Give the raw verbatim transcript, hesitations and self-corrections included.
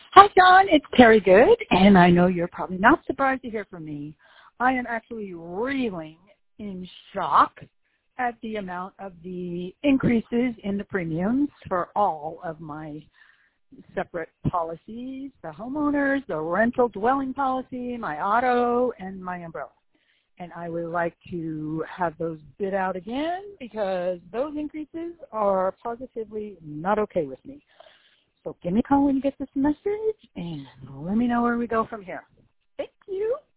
Hi, John. It's Terry Good, and I know you're probably not surprised to hear from me. I am actually reeling in shock at the amount of the increases in the premiums for all of my separate policies, the homeowners, the rental dwelling policy, my auto, and my umbrella. And I would like to have those bid out again because those increases are positively not okay with me. So give me a call when you get this message and let me know where we go from here. Thank you.